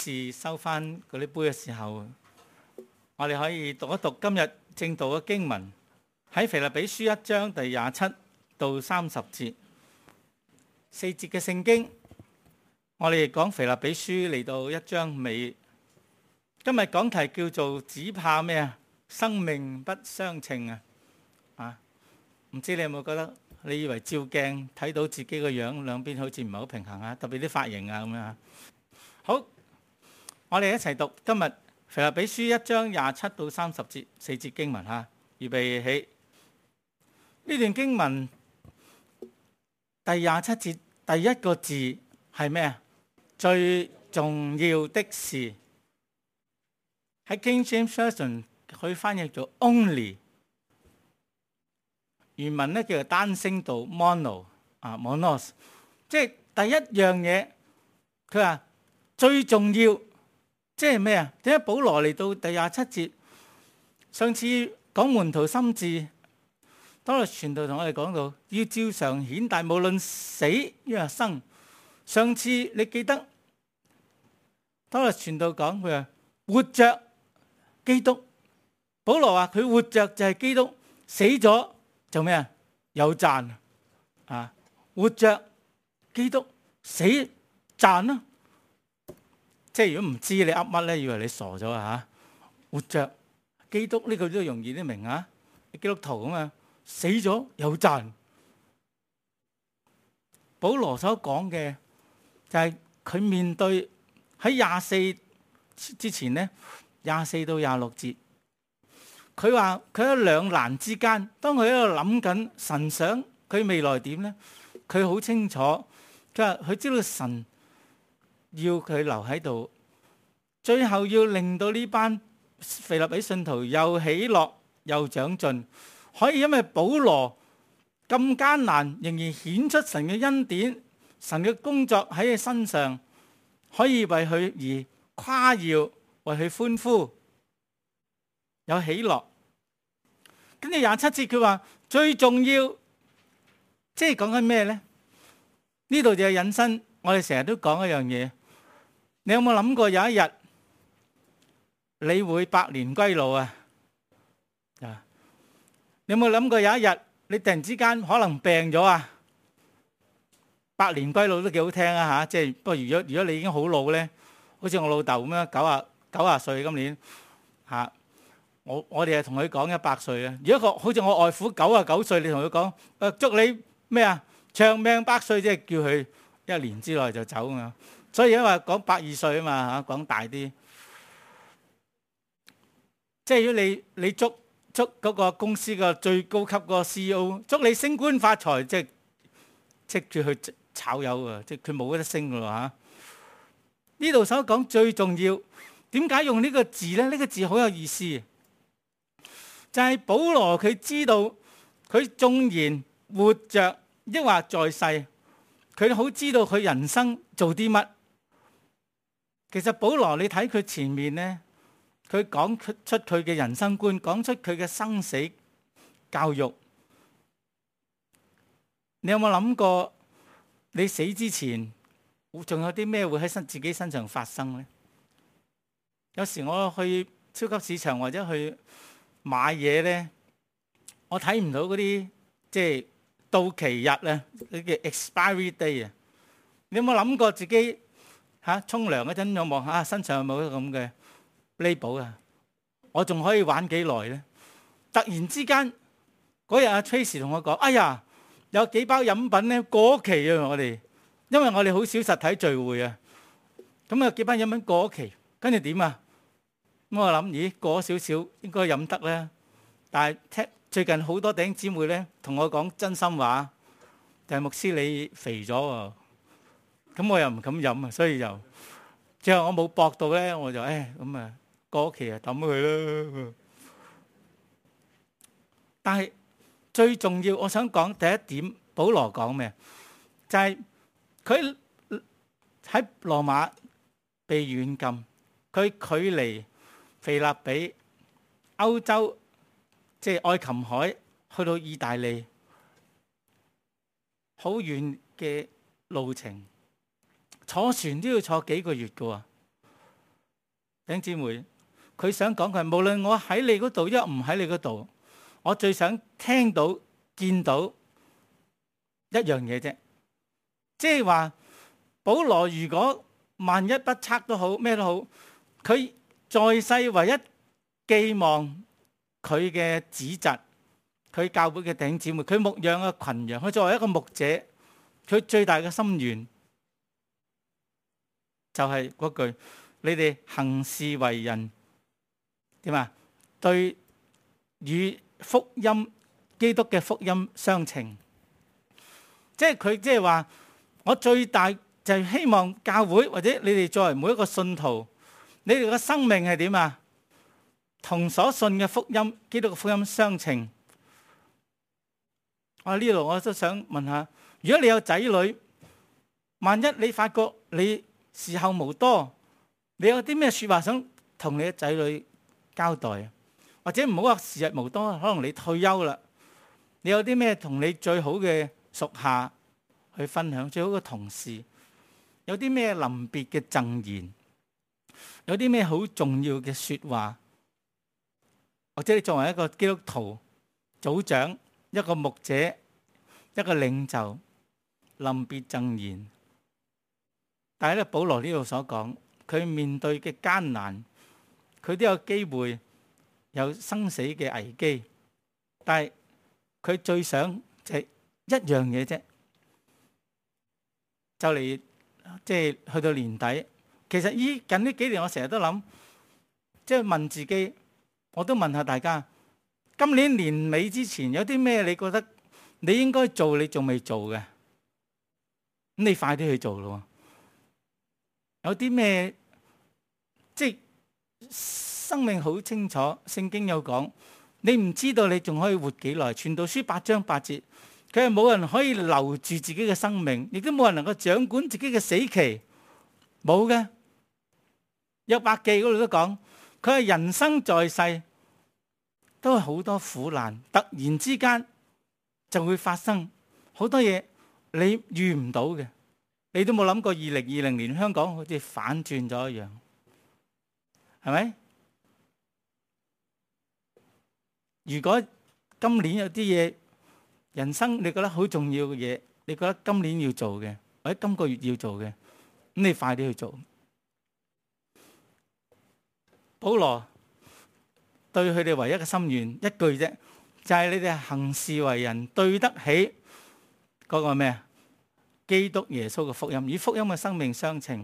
事收翻嗰啲杯嘅時候，我哋可以讀一讀今日正道嘅經文，喺腓立比書1章第27到30節4節嘅聖經。我哋講腓立比書嚟到1章尾，今日講題叫做只怕咩啊？生命不相稱啊！唔知你有冇覺得？你以為照鏡睇到自己個樣兩邊好似唔係好平衡啊？特別啲髮型啊咁樣。好，我哋一齊讀今日腓立比書1章27到30節4節經文嚇。預備起呢段經文第27節第一個字係咩啊？最重要的是，喺 King James Version 佢翻譯做 only。原文咧叫做單聲道 monos，即係第一樣嘢。佢話最重要，即係咩啊？點解保羅嚟到第27節？上次講門徒心志，當日傳道同我哋講到，要照常顯大，無論死抑或生。上次你記得，當日傳道講佢話活着基督，保羅話佢活着就係基督，死咗就咩啊？有賺啊！活着基督，死賺啦！即係如果唔知你噏乜咧，以為你傻咗啊！活着基督呢個都容易啲明啊！基督徒啊嘛，死咗有賺。保羅所講嘅就係佢面對喺24之前咧，24到26節。佢話佢喺兩難之間，當佢喺度諗緊神想佢未來點呢？佢好清楚，佢話佢知道神要佢留喺度，最後要令到呢班腓立比信徒又喜樂又長進，可以因為保羅咁艱難，仍然顯出神嘅恩典，神嘅工作喺佢身上，可以為佢而誇耀，為佢歡呼。有喜樂，跟住27節佢話最重要，即係講緊咩呢？呢度就係引申，我哋成日都講一樣嘢。你有冇諗過有一日你會百年歸老啊？你有冇諗過有一日你突然之間可能病咗啊？百年歸老都幾好聽啊吓！即係不過如果你已經好老呢，好似我老豆咁樣90歲今年吓。我哋係同佢講100歲啊！如果好似我外父99歲，你同佢講祝你咩啊？長命百歲，即係叫佢1年之內就走啊！所以因為講120歲啊嘛嚇，講大啲。即係如果你祝嗰個公司個最高級個 CEO，祝你升官發財，即叫佢炒魷啊！即係佢冇得升㗎嚇。呢度所講最重要，點解用呢個字咧？呢個字好有意思。就係保羅佢知道佢縱然活着抑或在世，佢好知道佢人生做啲乜。其實保羅你睇佢前面呢，佢講出佢嘅人生觀，講出佢嘅生死教育。你有冇諗過你死之前仲有啲咩會喺自己身上發生呢？有時我去超級市場或者去買嘢咧，我睇唔到嗰啲即係到期日啊，嗰叫 expiry day 啊。你有冇諗過自己沖涼嗰陣有望下身上有冇咁嘅 label 啊？我仲可以玩幾耐咧？突然之間嗰日阿 Tracy 同我講：哎呀，有幾包飲品咧過期啊！我哋因為我哋好少實體聚會啊，咁有幾包飲品過期，跟住點啊？咁我諗，咦，過少少應該飲得咧。但係最近好多弟兄姊妹咧同我講真心話，就係牧師你肥咗喎。咁我又唔敢飲啊，所以就最後我冇搏到咧，我就咁啊過期啊抌佢啦。但係最重要，我想講第一點，保羅講咩？就係佢喺羅馬被軟禁，佢距離腓立比、歐洲，即係愛琴海，去到意大利，好遠嘅路程，坐船都要坐幾個月㗎喎。 弟兄姊妹，佢想講佢係無論我喺你嗰度，抑或唔喺你嗰度，我最想聽到、見到一樣嘢啫。即係話，保羅如果萬一不測都好，咩都好，佢在世唯一寄望佢嘅子侄，佢教會嘅弟兄姊妹，佢牧養嘅群羊，佢作為一個牧者，佢最大嘅心願就係嗰句：你哋行事為人點啊？對與福音基督嘅福音相稱。即係佢即係話，我最大就係希望教會或者你哋作為每一個信徒，你哋嘅生命係點啊？同所信嘅福音基督嘅福音相稱。我呢度我都想問下，如果你有仔女，萬一你發覺你時候無多，你有啲咩說話想同你嘅仔女交代啊？或者唔好話時日無多，可能你退休啦，你有啲咩同你最好嘅屬下去分享，最好嘅同事，有啲咩臨別嘅贈言，有啲咩好重要嘅說話，或者你作為一個基督徒組長，一個牧者，一個領袖，臨別贈言。但係咧，保羅呢度所講，佢面對嘅艱難，佢都有機會有生死嘅危機，但係佢最想就係一樣嘢啫，就嚟即係去到年底。其實近呢幾年，我成日都諗，即係問自己，我都問下大家，今年年尾之前有啲咩你覺得你應該做，你仲未做嘅，咁你快啲去做咯。有啲咩即係生命好清楚，聖經有講，你唔知道你仲可以活幾耐。傳道書8章8節，佢係冇人可以留住自己嘅生命，亦都冇人能夠掌管自己嘅死期，冇嘅。約伯記嗰度都講，佢係人生在世都係好多苦難，突然之間就會發生好多嘢，你遇唔到嘅。你都冇諗過2020年香港好似反轉咗一樣，係咪？如果今年有啲嘢，人生你覺得好重要嘅嘢，你覺得今年要做嘅，或者今個月要做嘅，咁你快啲去做。保羅對佢哋唯一嘅心願一句啫，就係你哋行事為人對得起嗰個咩啊？基督耶穌嘅福音，與福音嘅生命相稱。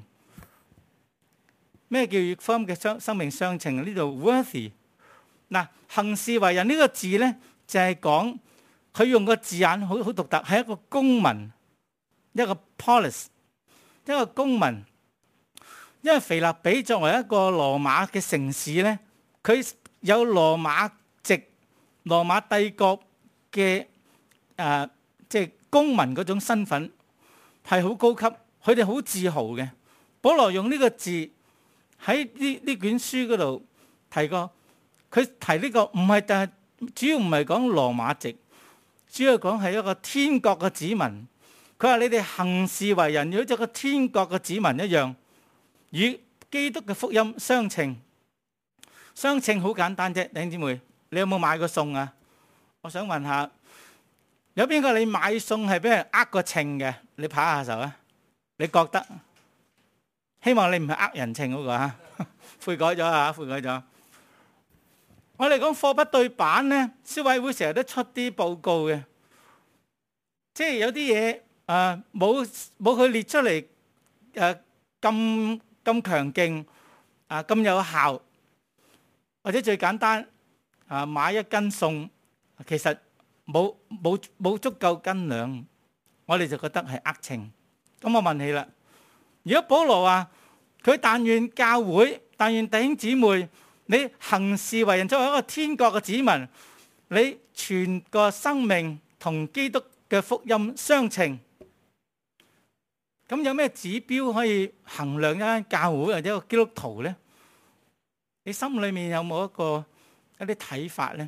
咩叫與福音嘅生命相稱？呢度 worthy 嗱，行事為人呢個字咧，就係講佢用個字眼好獨特，係一個公民，一個 polis， 一個公民。因為腓立比作為一個羅馬嘅城市咧，佢有羅馬籍、羅馬帝國嘅即係公民嗰種身份。係好高級，佢哋好自豪嘅。保羅用呢個字喺呢卷書嗰度提過，佢提呢個唔係，但係主要唔係講羅馬籍，主要講係一個天國嘅子民。佢話你哋行事為人，如果似個天國嘅子民一樣，與基督嘅福音相稱。相稱好簡單啫，弟兄姊妹，你有冇買過餸啊？我想問下。有邊個你買餸係俾人呃過稱嘅？你拍下手啊！你覺得？希望你唔係呃人稱嗰個啊！悔改咗啊！悔改咗。我哋講貨不對版咧，消委會成日都出啲報告嘅，即係有啲嘢冇佢列出嚟咁強勁咁有效，或者最簡單買一斤餸，其實冇足夠斤兩，我哋就覺得係呃稱。咁我問你啦，如果保羅話佢但願教會、但願弟兄姊妹，你行事為人作為一個天國嘅子民，你全個生命同基督嘅福音相稱，咁有咩指標可以衡量一間教會或者一個基督徒呢？你心裏面有冇一啲睇法呢？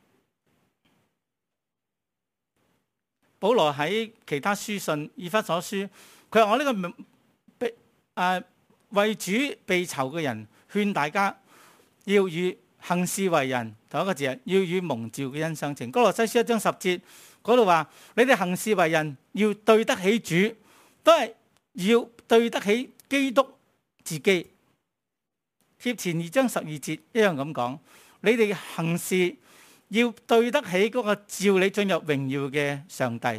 保羅喺其他書信，以弗所書，佢話我呢個為主被囚嘅人， 勸大家要與行事為人，同一個字要與蒙召嘅恩相稱。歌羅西書1章10節嗰度話：你哋行事為人要對得起主，都係要對得起基督自己。帖前2章12節一樣咁講：你哋行事要對得起嗰個召你進入榮耀嘅上帝。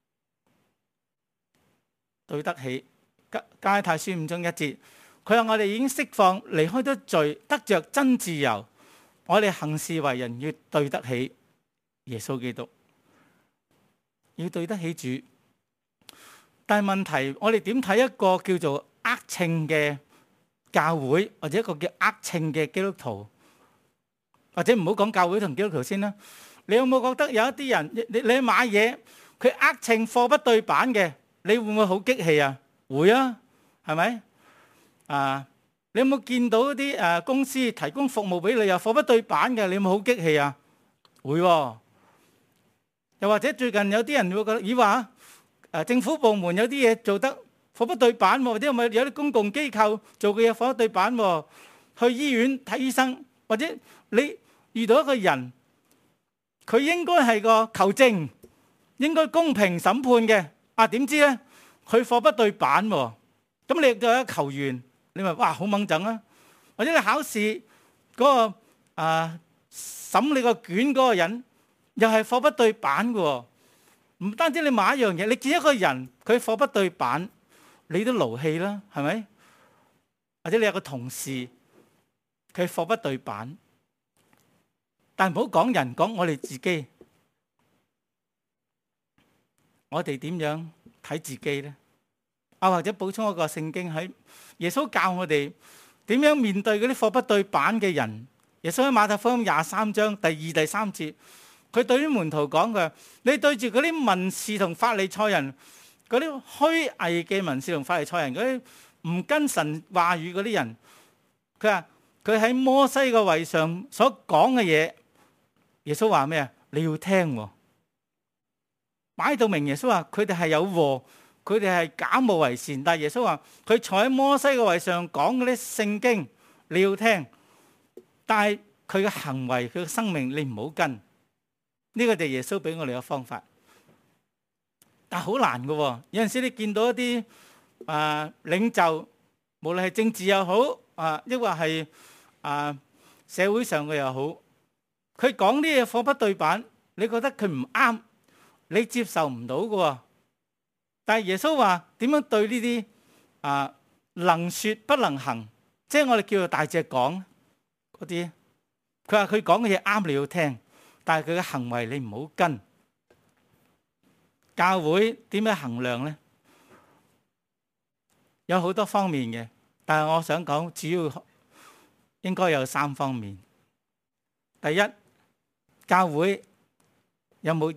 對得起。加拉太書5章1節，佢話我哋已經釋放，離開咗罪，得着真自由。我哋行事為人要對得起耶穌基督，要對得起主。但係問題，我哋點睇一個叫做厄稱嘅教會，或者一個叫厄稱嘅基督徒，或者唔好講教會同基督徒先啦。你有冇覺得有一啲人，你去買嘢，佢厄稱貨不對版嘅，你會唔會好激氣啊？會啊，係咪？你有冇見到啲公司提供服務俾你又貨不對版嘅？你有冇好激氣啊？會喎。又或者最近有啲人會覺得，以話政府部門有啲嘢做得貨不對版，或者有啲公共機構做嘅嘢貨不對版，去醫院睇醫生，或者你遇到一個人，佢應該係個求證，應該公平審判嘅，點知咧？佢貨不對版喎，咁你就有球員，你咪哇好猛整啊！或者你考試嗰個審你個卷嗰個人，又係貨不對版嘅喎。唔單止你買一樣嘢，你見一個人佢貨不對版，你都勞氣啦，係咪？或者你有個同事佢貨不對版，但唔好講人，講我哋自己，我哋點樣睇自己呢？或者補充一個聖經，喺耶穌教我哋點樣面對嗰啲貨不對版嘅人。耶穌喺馬太福音23章第2、第3節，佢對啲門徒講嘅：你對住嗰啲文士同法利賽人，嗰啲虛偽嘅文士同法利賽人，嗰啲唔跟神話語嗰啲人，佢話佢喺摩西個位上所講嘅嘢，耶穌話咩啊？你要聽喎。擺到明，耶穌話佢哋係有禍。佢哋係假冒為善，但係耶穌話佢坐喺摩西嘅位上講嗰啲聖經，你要聽，但係佢嘅行為、佢嘅生命你唔好跟。呢個就係耶穌俾我哋嘅方法，但係好難嘅。有陣時你見到一啲領袖，無論係政治又好抑或係社會上嘅又好，佢講啲嘢貨不對版，你覺得佢唔啱，你接受唔到嘅。但係耶穌話點樣對呢啲能說不能行，即係我哋叫做大隻講嗰啲。佢話佢講嘅嘢啱你要聽，但係佢嘅行為你唔好跟。教會點樣衡量呢？有好多方面嘅，但係我想講主要應該有3方面。第一，教會有冇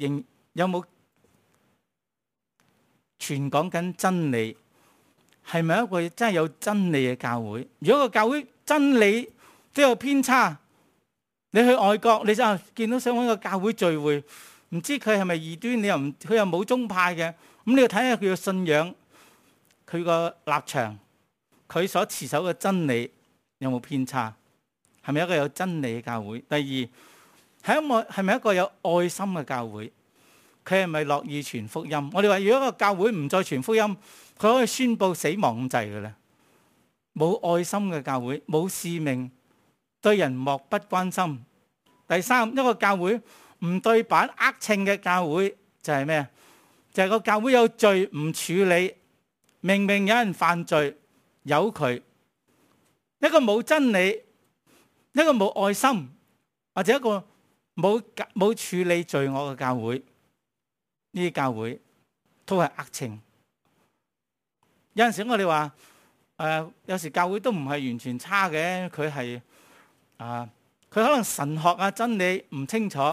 傳講緊真理，係咪一個真係有真理嘅教會？如果個教會真理都有偏差，你去外國你就見到想揾個教會聚會，唔知佢係咪異端，佢又冇宗派嘅，咁你要睇下佢嘅信仰，佢個立場，佢所持守嘅真理有冇偏差，係咪一個有真理嘅教會？第二，係咪一個有愛心嘅教會？佢係咪樂意傳福音？我哋話如果一個教會唔再傳福音，佢可以宣佈死亡咁滯嘅咧。冇愛心嘅教會，冇使命，對人漠不關心。第三，一個教會唔對版厄稱嘅教會就係咩？就係個教會有罪唔處理，明明有人犯罪，由佢。一個冇真理，一個冇愛心，或者一個冇處理罪惡嘅教會。呢啲教會都係厄稱。有陣時我哋話有時教會都唔係完全差嘅，佢係佢可能神學真理唔清楚，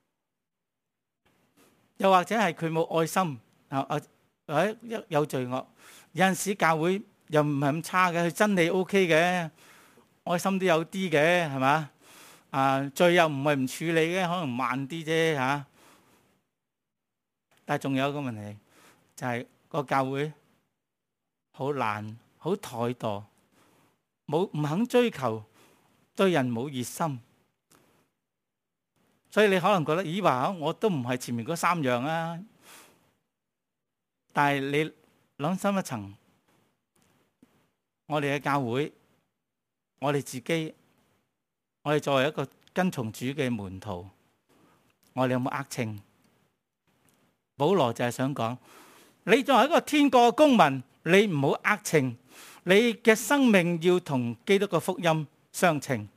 又或者係佢冇愛心或者有罪惡。有陣時教會又唔係咁差嘅，佢真理 OK 嘅，愛心都有啲嘅，係嘛？罪又唔係唔處理嘅，可能慢啲啫嚇。但係仲有一個問題，就係個教會好懶、好怠惰，唔肯追求對人冇熱心。所以你可能覺得，咦話我都唔係前面嗰3樣啊。但係你諗深一層，我哋嘅教會，我哋自己，我哋作為一個跟從主嘅門徒，我哋有冇呃秤？保羅就係想講，你作為一個天國嘅公民，你唔好呃秤，你嘅生命要同基督嘅福音相稱。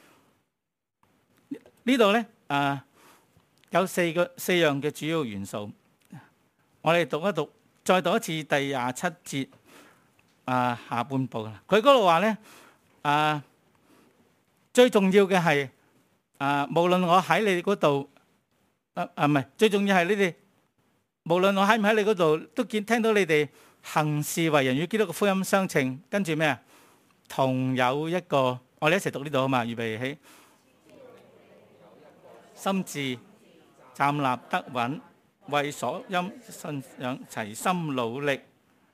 呢度咧有四樣嘅主要元素，我哋讀一讀，再讀一次第27節下半部啦。佢嗰度話咧最重要嘅係無論我喺你哋嗰度唔係，最重要係你哋無論我喺唔喺你嗰度，都聽到你哋行事為人與基督嘅福音相稱。跟住咩啊？同有一個，我哋一齊讀呢度啊嘛，預備起，心志站立得穩，為所因信仰齊心努力。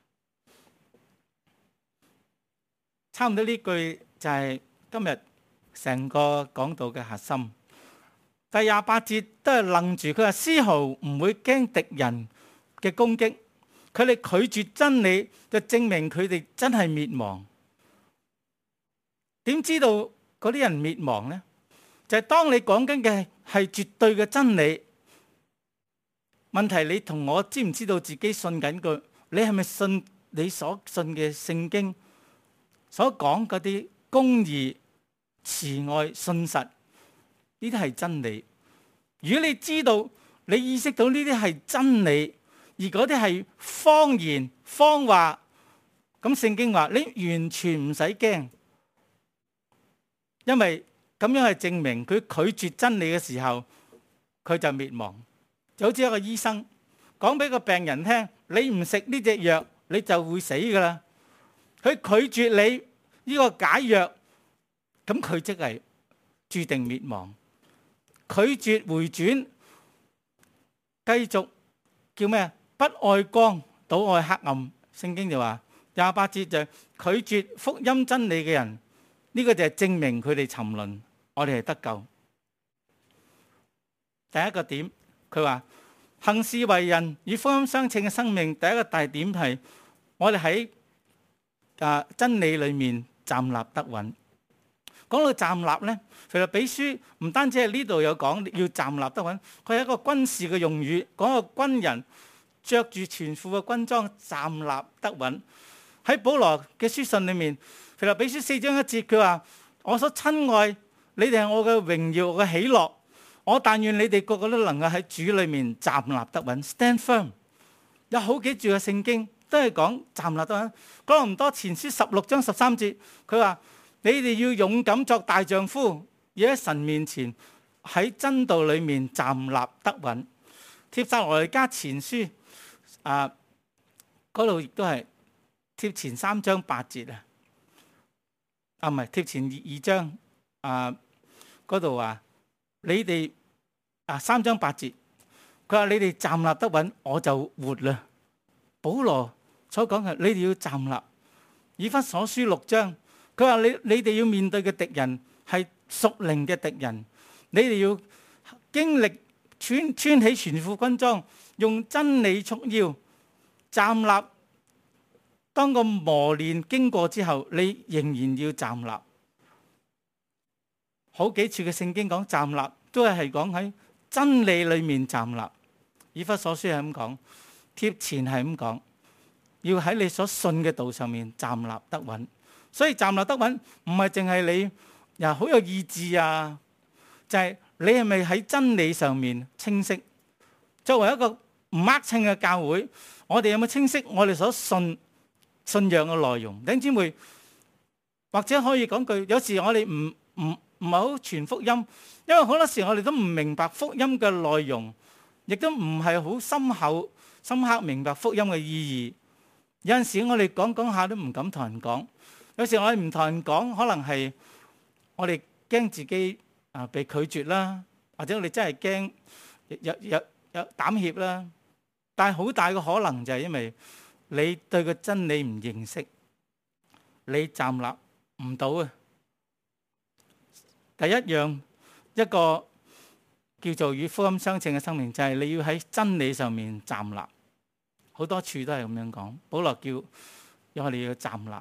差唔多呢句就係今日成個講道嘅核心。第28節都係愣住，佢話絲毫唔會驚敵人嘅攻擊，佢哋拒絕真理，就證明佢哋真係滅亡。點知道嗰啲人滅亡呢？就係當你講緊嘅係絕對嘅真理。問題你同我知唔知道自己信緊句？你係咪信你所信嘅聖經所講嗰啲公義、慈愛、信實？呢啲係真理。如果你知道，你意識到呢啲係真理，而嗰啲係謊言、謊話，咁聖經話你完全唔使驚，因為咁樣係證明佢拒絕真理嘅時候，佢就滅亡。就好似一個醫生講俾個病人聽，你唔食呢隻藥，你就會死噶啦。佢拒絕你呢個解藥，咁佢即係注定滅亡。拒絕回轉，繼續叫咩？不愛光，倒愛黑暗。聖經就話28節就係拒絕福音真理嘅人，呢個就係證明佢哋沉淪，我哋係得救。第一個點，佢話行事為人與福音相稱嘅生命，第一個大點係我哋喺真理裏面站立得穩。講到站立呢，腓立比書唔單止係呢度有講要站立得穩，佢係一個軍事嘅用語，講個軍人着住全副嘅軍裝站立得穩。喺保羅嘅書信裏面，腓立比書4章1節，佢話：我所親愛，你哋係我嘅榮耀，我嘅喜樂。我但願你哋個個都能夠喺主裏面站立得穩 ，stand firm。有好幾處嘅聖經都係講站立得穩。哥林多前書16章13節，佢話：你哋要勇敢作大丈夫，要喺神面前喺真道裏面站立得穩。帖撒羅尼迦前書嗰度亦都係帖前3章8節唔係帖前2章嗰度話你哋3章8節，佢話你哋站立得穩，我就活啦。保羅所講嘅，你哋要站立。以弗所書6章。佢話你哋要面對嘅敵人係屬靈嘅敵人，你哋要經歷穿起全副軍裝，用真理束腰，站立。當個磨練經過之後，你仍然要站立。好幾處嘅聖經講站立，都係講喺真理裏面站立。以弗所書係咁講，帖前係咁講，要喺你所信嘅道上面站立得穩。所以站立得穩唔係淨係你好有意志就係你係咪喺真理上面清晰？作為一個唔呃稱嘅教會，我哋有冇清晰我哋所信仰嘅內容？弟兄姊妹，或者可以講句，有時我哋唔係好傳福音，因為好多時我哋都唔明白福音嘅內容，亦都唔係好深刻明白福音嘅意義。有陣時我哋講下都唔敢同人講。有時我哋唔同人講，可能係我哋驚自己被拒絕啦，或者我哋真係驚有膽怯啦。但係好大嘅可能就係因為你對個真理唔認識，你站立唔到第一樣一個叫做與福音相稱嘅生命，就係你要喺真理上面站立。好多處都係咁樣講，保羅叫我哋要站立。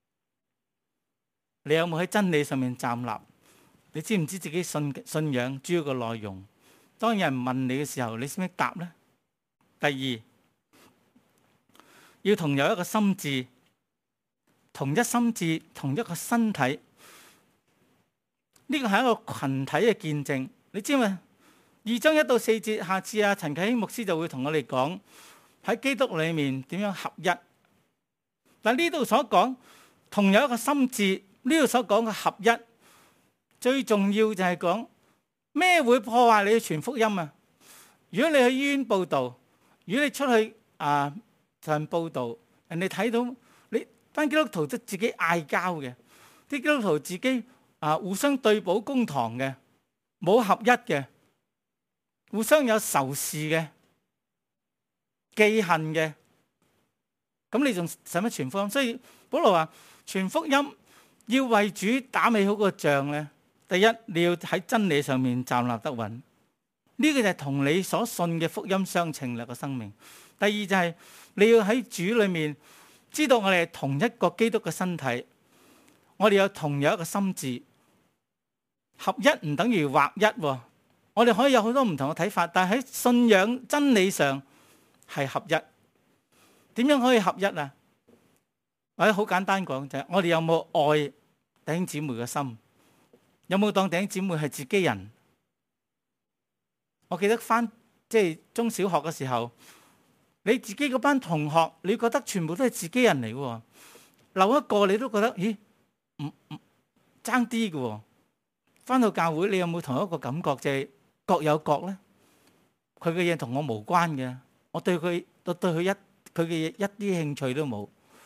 你有冇喺真理上面站立？你知唔知自己信仰主要嘅內容？當有人問你嘅時候，你識唔識答呢？第二，要同有一個心志，同一心志，同一個身體。呢個係一個群體嘅見證。你知嘛？2章1到4節，下次陳啟興牧師就會同我哋講喺基督裏面點樣合一。但呢度所講同有一個心志，呢度所講嘅合一，最重要就係講咩會破壞你嘅傳福音啊？如果你去醫院報道，如果你出去上報道，人哋睇到你班基督徒都自己嗌交嘅，啲基督徒自己互相對簿公堂嘅，冇合一嘅，互相有仇視嘅、記恨嘅，咁你仲使乜傳福音？所以保羅話傳福音要為主打美好個仗咧。第一，你要喺真理上面站立得穩，呢個就係同你所信嘅福音相稱嘅生命。第二就係你要喺主裏面知道我哋係同一個基督嘅身體，我哋有同樣一個心志。合一唔等於劃一喎，我哋可以有好多唔同嘅睇法，但係喺信仰真理上係合一。點樣可以合一啊？或者好簡單講就係我哋有冇愛弟兄姊妹嘅心？有冇當弟兄姊妹係自己人？我記得翻中小學嘅時候，你自己嗰班同學，你覺得全部都係自己人嚟嘅，漏一個你都覺得咦唔爭啲嘅喎。翻到教會，你有冇同一個感覺，就係各有各咧？佢嘅嘢同我無關嘅，我對佢佢嘅嘢一啲興趣都冇。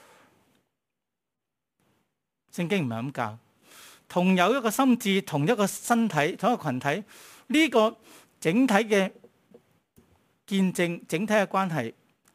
聖經唔係咁教。同有一個心志，同一個身體，同一個群體，呢個整體嘅見證，整體嘅關係。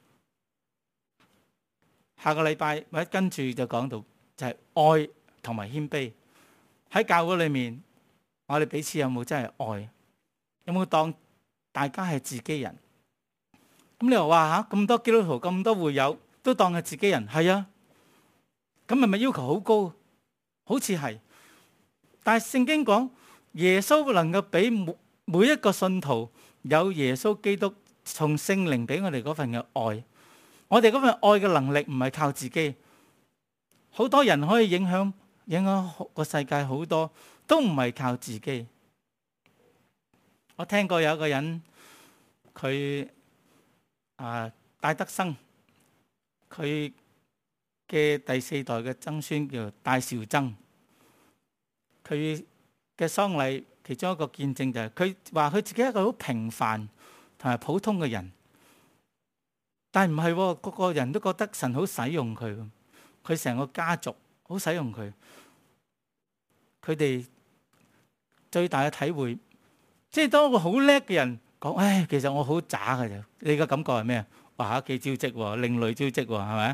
下個禮拜或者跟住就講到，就係愛同埋謙卑。喺教會裏面，我哋彼此有冇真係愛？有冇當大家係自己人？咁你又話咁多基督徒，咁多會友都當係自己人，係啊？咁係咪要求好高？好似係。但係聖經講耶穌能夠俾每一個信徒有耶穌基督從聖靈俾我哋嗰份嘅愛，我哋嗰份愛嘅能力唔係靠自己。好多人可以影響個世界，好多都唔係靠自己。我聽過有一個人，佢戴德生，佢嘅第4代嘅曾孫叫戴兆曾。佢嘅喪禮其中一個見證就係佢話佢自己係一個好平凡同埋普通嘅人，但係唔係喎，個個人都覺得神好使用佢，佢成個家族好使用佢。佢哋最大嘅體會，即係當一個好叻嘅人講，其實我好渣嘅啫。你嘅感覺係咩啊？哇，幾招積喎，另類招積喎，係咪？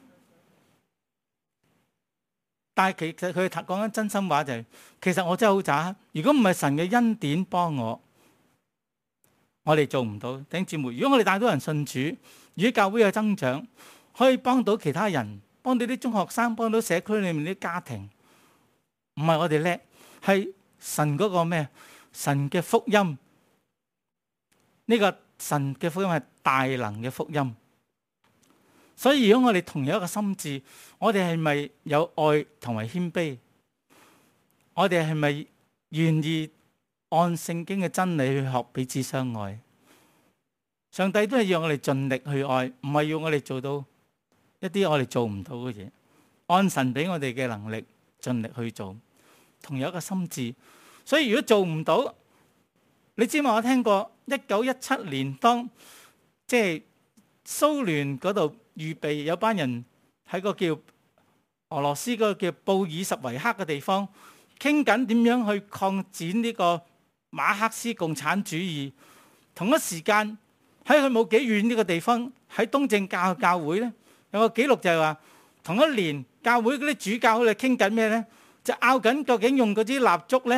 但係其實佢講緊真心話就係，其實我真係好渣。如果唔係神嘅恩典幫我哋做唔到。弟兄姊妹，如果我哋帶到人信主，如果教會有增長，可以幫到其他人，幫到啲中學生，幫到社區裏面啲家庭，唔係我哋叻，係神嗰個咩？神嘅福音，呢個神嘅福音係大能嘅福音。所以如果我哋同樣一個心志，我哋係咪有愛同埋謙卑？我哋係咪願意按聖經嘅真理去學彼此相愛？上帝都係要我哋盡力去愛，唔係要我哋做到一啲我哋做唔到嘅嘢。按神俾我哋嘅能力盡力去做，同樣一個心志。所以如果做唔到，你知嘛？我聽過1917年當蘇聯嗰度預備有班人喺個叫俄羅斯嗰個叫布爾什維克嘅地方傾緊點樣去擴展呢個馬克思共產主義。同一時間喺佢冇幾遠呢個地方，喺東正教會咧有個記錄就係話，同一年教會嗰啲主教佢哋傾緊咩咧？就拗緊究竟用嗰支蠟燭咧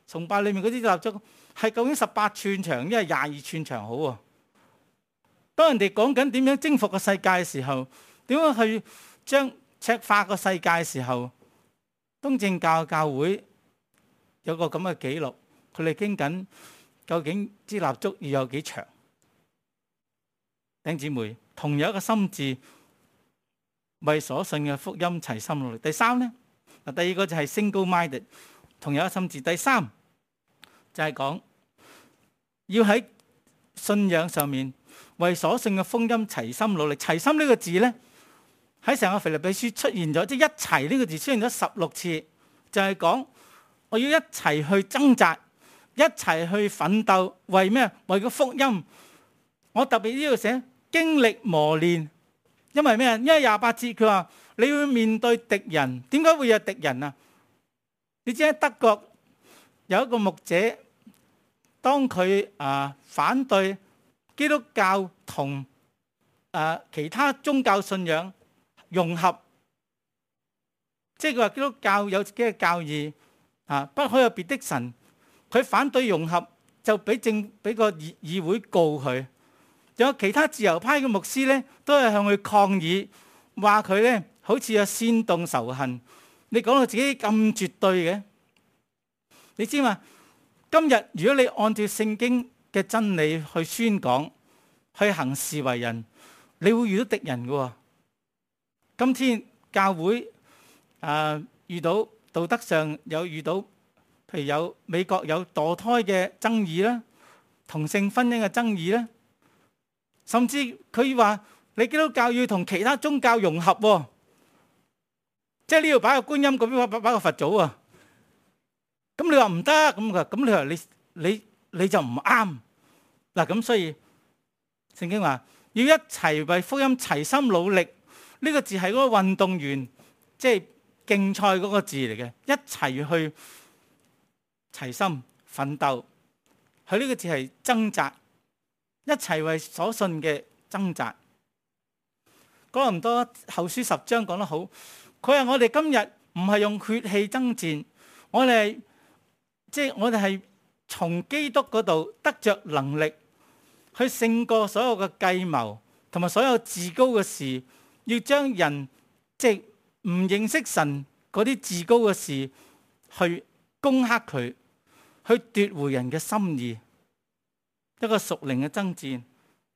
崇拜裏面嗰啲蠟燭係究竟18寸長，因為22寸長好喎。當人哋講緊點樣征服個世界嘅時候，點樣去將赤化個世界嘅時候，東正教教會有個咁嘅記錄，佢哋傾緊究竟支蠟燭要有幾長。弟兄姊妹，同樣一個心志，為所信嘅福音齊心努力。第三呢，第二個就係 single-minded， 同樣一個心志。第三就係講要喺信仰上面為所信嘅福音齊心努力。齊心呢個字呢，喺成個腓立比書出現咗，即係一齊呢個字出現咗16次，就係講我要一齊去掙扎，一齊去奮鬥，為咩？為個福音。我特別呢度寫經歷磨練，因為咩？因為28節佢話你要面對敵人。點解會有敵人啊？你知喺德國有一個牧者，當佢反對基督教同其他宗教信仰融合，即係佢話基督教有自己嘅教義不可有別的神，佢反對融合就俾個議會告佢。有其他自由派嘅牧師咧，都係向佢抗議，話佢咧好似有煽動仇恨。你講到自己咁絕對嘅，你知嘛？今日如果你按照聖經嘅真理去宣講，去行事為人，你會遇到敵人嘅。今天教會遇到道德上有遇到，譬如有美國有墮胎嘅爭議啦，同性婚姻嘅爭議啦。甚至佢話你基督教要同其他宗教融合，即係呢度擺個觀音，嗰邊擺個佛祖啊。咁你話唔得咁你話你就唔啱嗱。咁所以聖經話要一齊為福音齊心努力。呢個字係嗰個運動員即係競賽嗰個字嚟嘅，一齊去齊心奮鬥。佢呢個字係掙扎。一齊為所信嘅掙扎。哥林多後書10章講得好，佢話我哋今日唔係用血氣爭戰，我哋係從基督嗰度得着能力，去勝過所有嘅計謀同埋所有自高嘅事，要將人即係唔認識神嗰啲自高嘅事去攻克佢，去奪回人嘅心意。一個屬靈嘅爭戰。弟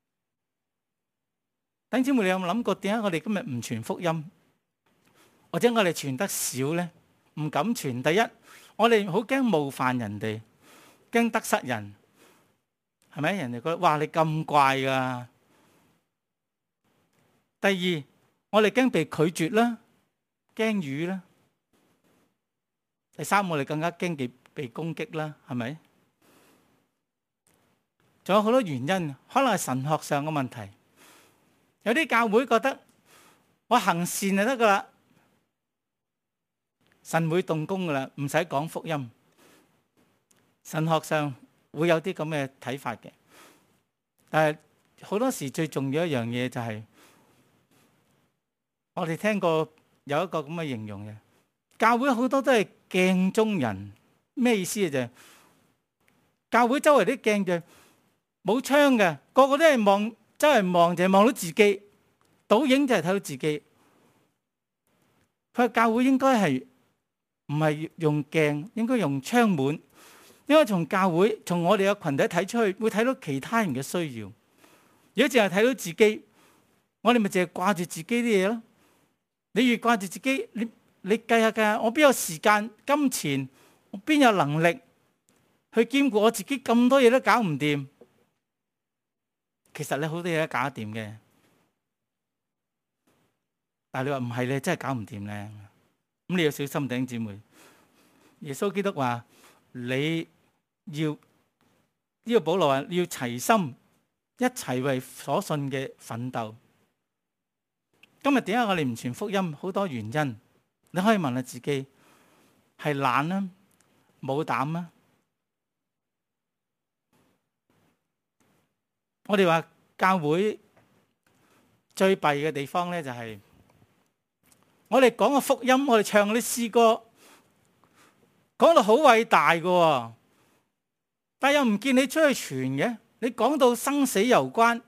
兄姊妹，你有冇諗過點解我哋今日唔傳福音，或者我哋傳得少呢？唔敢傳。第一，我哋好驚冒犯人哋，驚得失人，係咪？人哋覺得哇，你咁怪噶。第二，我哋驚被拒絕啦，驚語啦。第三，我哋更加驚被攻擊啦，係咪？仲有好多原因，可能係神學上嘅問題。有啲教會覺得我行善就得噶啦，神會動工噶啦，唔使講福音。神學上會有啲咁嘅睇法嘅，但係好多時最重要一樣嘢就係，我哋聽過有一個咁嘅形容嘅，教會好多都係鏡中人。咩意思啊？就係教會周圍啲鏡就冇窗嘅，個個都係望，周圍望就係望到自己，倒影就係睇到自己。佢話教會應該係唔係用鏡，應該用窗門，應該從教會，從我哋嘅群體睇出去，會睇到其他人嘅需要。如果淨係睇到自己，我哋咪淨係掛住自己啲嘢咯。你越掛住自己，你計下，我邊有時間、金錢，我邊有能力去兼顧我自己？咁多嘢都搞唔掂。其實你好多嘢都搞得掂嘅，但係你話唔係，你真係搞唔掂咧。咁你要小心，弟兄姊妹。耶穌基督話你要呢個保羅話要齊心一齊為所信嘅奮鬥。今日點解我哋唔傳福音？好多原因，你可以問下自己，係懶啦，冇膽啦。我哋話教會最弊嘅地方咧，就係我哋講個福音，我哋唱嗰啲詩歌，講到好偉大嘅， 但又唔見你出去傳嘅。你講到生死攸關，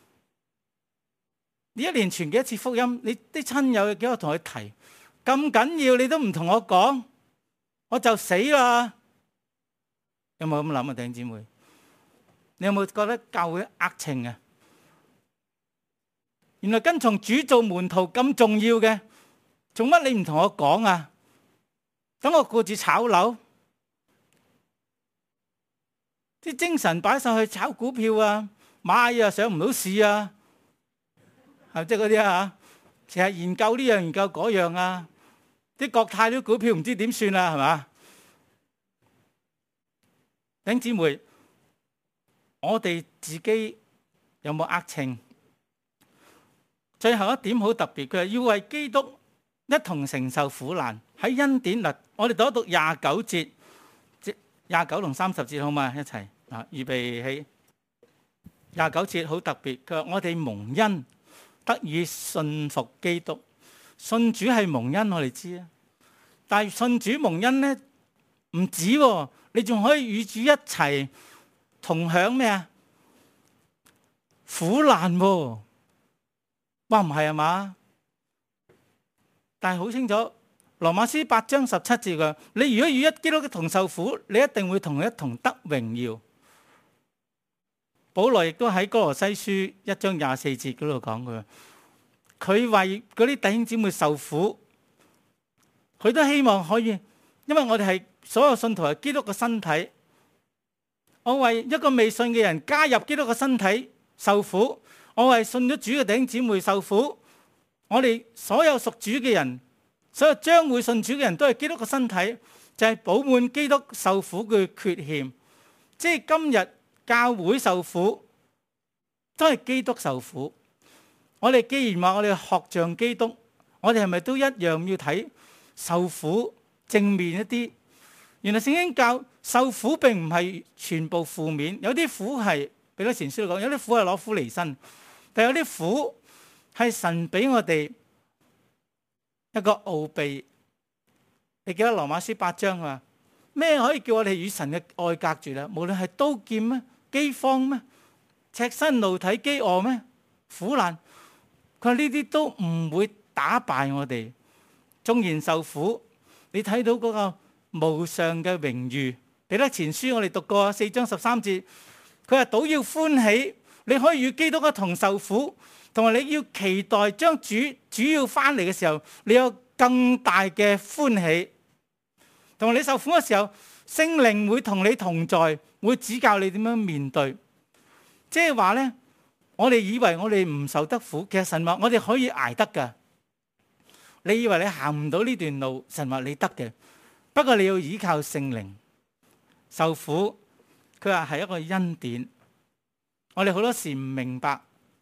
你一年傳幾多次福音？你啲親友有幾多同佢提？咁緊要你都唔同我講，我就死啦！有冇咁諗啊，弟兄姊妹？你有冇覺得教會呃情啊？原來跟從主做門徒咁重要嘅，做乜你唔同我講啊？等我顧住炒樓，啲精神擺上去炒股票啊，買啊上唔到市啊，係即係嗰啲啊，成日研究呢樣研究嗰樣啊，啲國泰啲股票唔知點算啦，係嘛？弟兄姊妹，我哋自己有冇呃情？最後一點好特別，佢係要為基督一同承受苦難。喺恩典嗱，我哋讀一讀29節，即29同30節好嘛？一齊啊，預備起。29節好特別，佢話我哋蒙恩得以信服基督，信主係蒙恩，我哋知啊。但係信主蒙恩咧唔止喎，你仲可以與主一齊同享咩啊？苦難喎。話唔係啊嘛？但係好清楚，羅馬書8章17節嘅，你如果與基督同受苦，你一定會同佢一同得榮耀。保羅亦都喺哥羅西書1章24節嗰度講佢為嗰啲弟兄姊妹受苦，佢都希望可以，因為我哋係所有信徒係基督嘅身體，我為一個未信嘅人加入基督嘅身體受苦。我為信咗主嘅弟兄姊妹受苦，我哋所有屬主嘅人，所有將會信主嘅人都係基督嘅身體，就係補滿基督受苦嘅缺陷。即係今日教會受苦，都係基督受苦。我哋既然話我哋學像基督，我哋係咪都一樣要睇受苦正面一啲？原來聖經教受苦並唔係全部負面，有啲苦係彼得前書講，有啲苦係攞苦離身。但有啲苦係神俾我哋一個奧秘。你記得羅馬書8章啊？咩可以叫我哋與神嘅愛隔絕咧？無論係刀劍咩、饑荒咩、赤身露體、飢餓咩、苦難，佢話呢啲都唔會打敗我哋。縱然受苦，你睇到嗰個無上嘅榮譽。彼得前書我哋讀過4章13節，佢話倒要歡喜。你可以與基督一同受苦，同埋你要期待將主要翻嚟嘅時候，你有更大嘅歡喜。同埋你受苦嘅時候，聖靈會同你同在，會指教你點樣面對。即係話咧，我哋以為我哋唔受得苦，其實神話我哋可以捱得噶。你以為你行唔到呢段路，神話你得嘅。不過你要依靠聖靈受苦，佢話係一個恩典。我哋好多時唔明白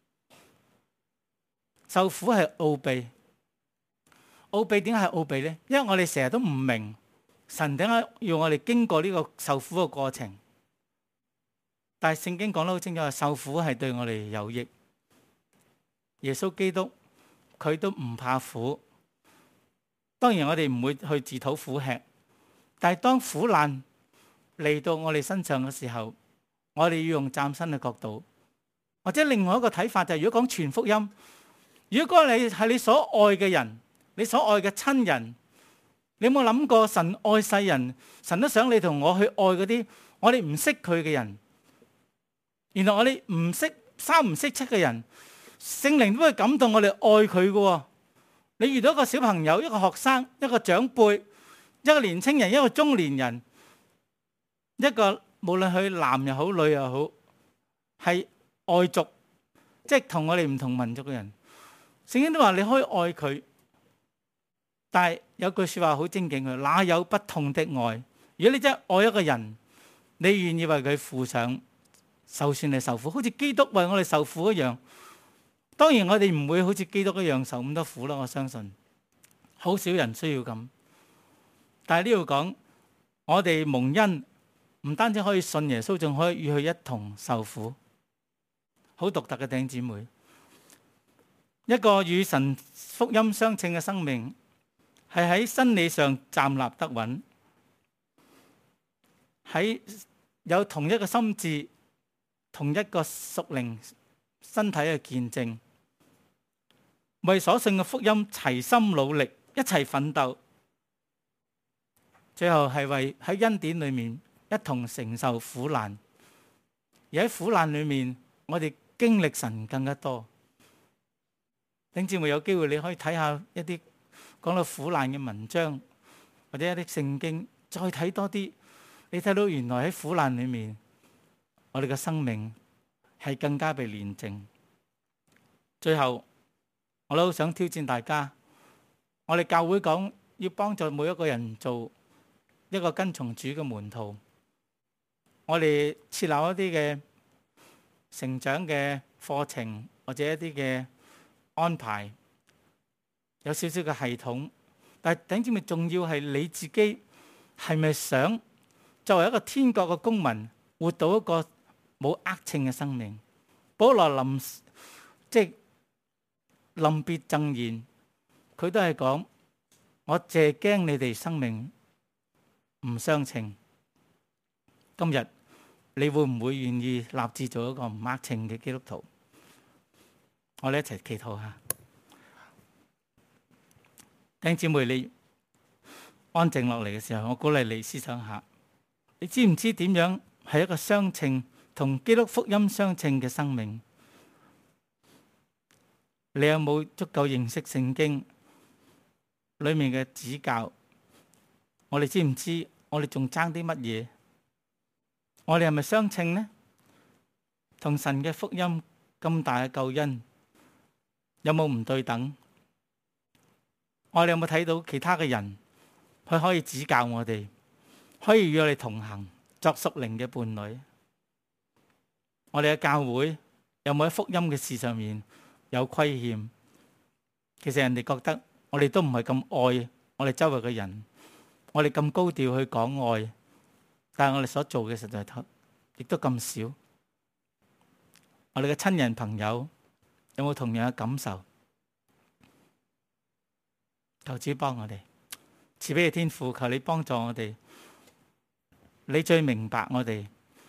受苦係奧秘。奧秘點解係奧秘呢？因為我哋成日都唔明神點解要我哋經過呢個受苦嘅過程。但係聖經講得好清楚，受苦係對我哋有益。耶穌基督佢都唔怕苦。當然我哋唔會去自討苦吃，但係當苦難嚟到我哋身上嘅時候，我哋要用嶄新嘅角度，或者另外一個睇法就係，如果講傳福音，如果你係你所愛嘅人，你所愛嘅親人，你有冇諗過神愛世人，神都想你同我去愛嗰啲我哋唔識佢嘅人。原來我哋唔識三唔識七嘅人，聖靈都會感動我哋愛佢嘅。你遇到一個小朋友、一個學生、一個長輩、一個年青人、一個中年人，一個無論佢男又好女又好，係外族，即係同我哋唔同民族嘅人，聖經都話你可以愛佢。但係有句說話好精警嘅，哪有不痛的愛？如果你真係愛一個人，你願意為佢付上，就算你受苦，好似基督為我哋受苦一樣。當然我哋唔會好似基督一樣受咁多苦啦，我相信好少人需要咁。但係呢度講，我哋蒙恩唔單止可以信耶穌，仲可以與佢一同受苦，好獨特嘅弟兄姊妹。一個與神福音相稱嘅生命，係喺真理上站立得穩，喺有同一個心志，同一個屬靈身體嘅見證，為所信嘅福音齊心努力，一齊奮鬥，最後係為喺恩典裏面一同承受苦難，而喺苦難裏面，我哋經歷神更加多。弟兄姊妹，有機會你可以睇下一啲講到苦難嘅文章，或者一啲聖經，再睇多啲，你睇到原來喺苦難裏面，我哋嘅生命係更加被煉淨。最後，我都好想挑戰大家，我哋教會講要幫助每一個人做一個跟從主嘅門徒，我哋設立一啲嘅成長嘅課程，或者一啲嘅安排，有少少嘅系統，但係頂住咪重要係你自己係咪想作為一個天國嘅公民，活到一個冇厄稱嘅生命？保羅臨別贈言，佢都係講：我淨係驚你哋生命唔相稱。今日你會唔會願意立志做一個唔厄稱嘅基督徒？我哋一齊祈禱下。弟兄姊妹，你安靜落嚟嘅時候，我鼓勵你思想下，你知唔知點樣係一個相稱同基督福音相稱嘅生命？你有冇足夠認識聖經裏面嘅指教？我哋知唔知我哋仲爭啲乜嘢？我哋係咪相稱呢？同神嘅福音咁大嘅救恩，有冇唔對等？我哋有冇睇到其他嘅人，佢可以指教我哋，可以與我哋同行，作屬靈嘅伴侶？我哋嘅教會有冇喺福音嘅事上面有虧欠？其實人哋覺得我哋都唔係咁愛我哋周圍嘅人，我哋咁高調去講愛，但係我哋所做嘅實在亦都咁少。我哋嘅親人朋友有冇同樣嘅感受？求主幫我哋，慈悲嘅天父，求你幫助我哋。你最明白我哋，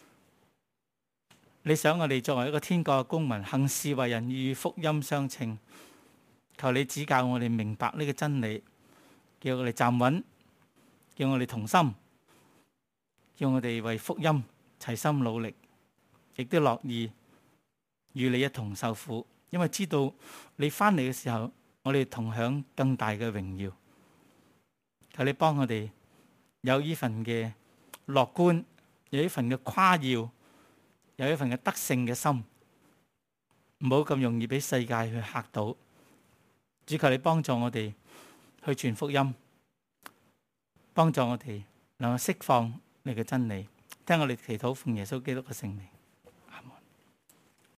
你想我哋作為一個天國嘅公民，行事為人與福音相稱。求你指教我哋明白呢個真理，叫我哋站穩，叫我哋同心，叫我哋為福音齊心努力，亦都樂意與你一同受苦，因為知道你翻嚟嘅時候，我哋同享更大嘅榮耀。求你幫我哋有呢份嘅樂觀，有呢份嘅誇耀，有呢份嘅得勝嘅心，唔好咁容易俾世界去嚇到。主，求你幫助我哋去傳福音，幫助我哋能夠釋放你嘅真理。聽我哋祈禱，奉耶穌基督嘅聖名。